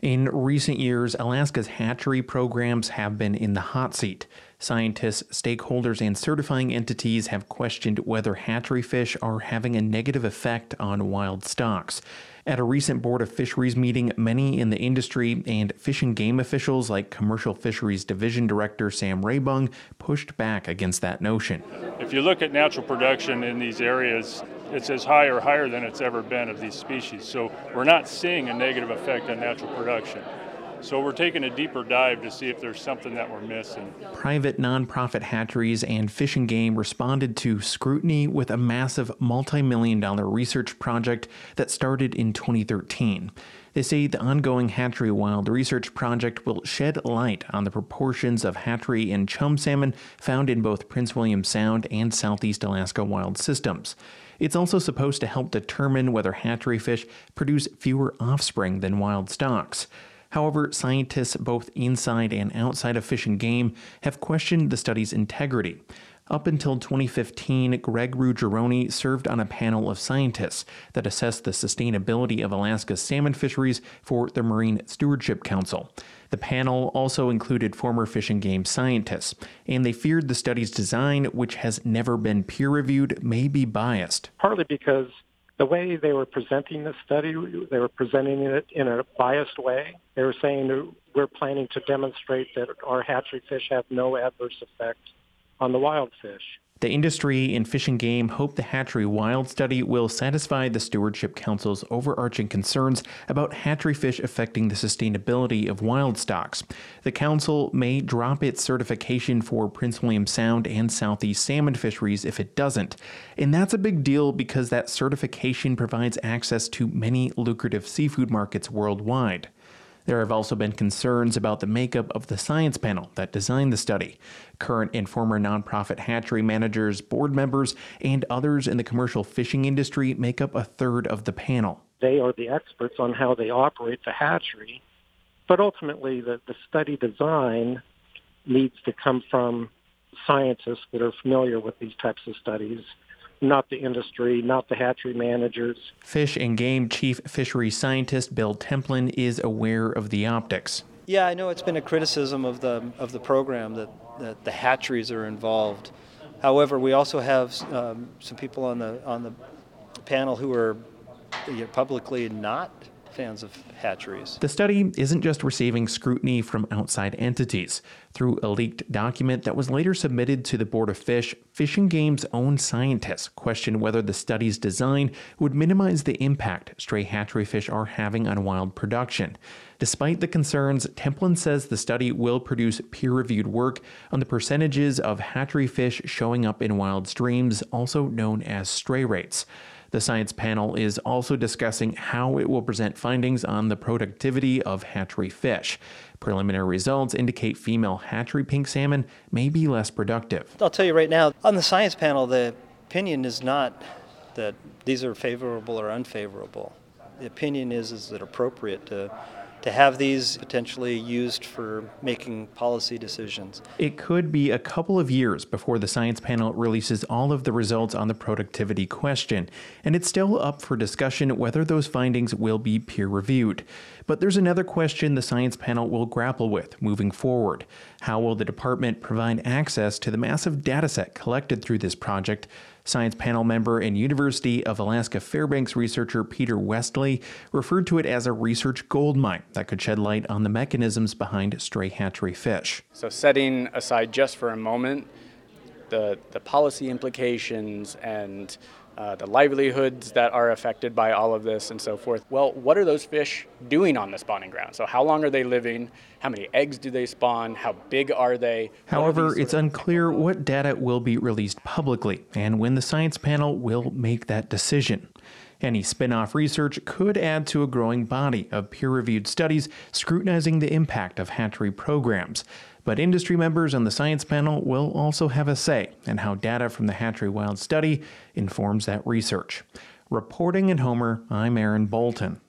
In recent years, Alaska's hatchery programs have been in the hot seat. Scientists, stakeholders, and certifying entities have questioned whether hatchery fish are having a negative effect on wild stocks. At a recent Board of Fisheries meeting, many in the industry and fish and game officials like Commercial Fisheries Division Director Sam Raybung pushed back against that notion. If you look at natural production in these areas, it's as high or higher than it's ever been of these species. So we're not seeing a negative effect on natural production. So we're taking a deeper dive to see if there's something that we're missing. Private nonprofit hatcheries and Fish and Game responded to scrutiny with a massive multi-million-dollar research project that started in 2013. They say the ongoing Hatchery Wild Research Project will shed light on the proportions of hatchery and chum salmon found in both Prince William Sound and Southeast Alaska wild systems. It's also supposed to help determine whether hatchery fish produce fewer offspring than wild stocks. However, scientists both inside and outside of Fish and Game have questioned the study's integrity. Up until 2015, Greg Ruggiero served on a panel of scientists that assessed the sustainability of Alaska's salmon fisheries for the Marine Stewardship Council. The panel also included former Fish and Game scientists, and they feared the study's design, which has never been peer-reviewed, may be biased. Partly because the way they were presenting the study, they were presenting it in a biased way. They were saying that we're planning to demonstrate that our hatchery fish have no adverse effect on the wild fish. The industry and Fish and Game hope the hatchery wild study will satisfy the Stewardship Council's overarching concerns about hatchery fish affecting the sustainability of wild stocks. The council may drop its certification for Prince William Sound and Southeast salmon fisheries if it doesn't. And that's a big deal because that certification provides access to many lucrative seafood markets worldwide. There have also been concerns about the makeup of the science panel that designed the study. Current and former nonprofit hatchery managers, board members, and others in the commercial fishing industry make up a third of the panel. They are the experts on how they operate the hatchery, but ultimately the study design needs to come from scientists that are familiar with these types of studies, not the industry, not the hatchery managers. Fish and Game Chief Fishery Scientist Bill Templin is aware of the optics. Yeah, I know it's been a criticism of the program that the hatcheries are involved. However, we also have some people on the panel who are publicly not fans of hatcheries. The study isn't just receiving scrutiny from outside entities. Through a leaked document that was later submitted to the Board of Fish, Fish and Game's own scientists questioned whether the study's design would minimize the impact stray hatchery fish are having on wild production. Despite the concerns, Templin says the study will produce peer-reviewed work on the percentages of hatchery fish showing up in wild streams, also known as stray rates. The science panel is also discussing how it will present findings on the productivity of hatchery fish. Preliminary results indicate female hatchery pink salmon may be less productive. I'll tell you right now, on the science panel, the opinion is not that these are favorable or unfavorable. The opinion is it appropriate to have these potentially used for making policy decisions. It could be a couple of years before the science panel releases all of the results on the productivity question, and it's still up for discussion whether those findings will be peer-reviewed. But there's another question the science panel will grapple with moving forward. How will the department provide access to the massive dataset collected through this project? Science panel member and University of Alaska Fairbanks researcher Peter Westley referred to it as a research goldmine that could shed light on the mechanisms behind stray hatchery fish. So setting aside just for a moment the policy implications and the livelihoods that are affected by all of this and so forth. Well, what are those fish doing on the spawning ground? So how long are they living? How many eggs do they spawn? How big are they? However, it's unclear what data will be released publicly and when the science panel will make that decision. Any spin-off research could add to a growing body of peer-reviewed studies scrutinizing the impact of hatchery programs. But industry members on the science panel will also have a say in how data from the Hatchery Wild study informs that research. Reporting in Homer, I'm Aaron Bolton.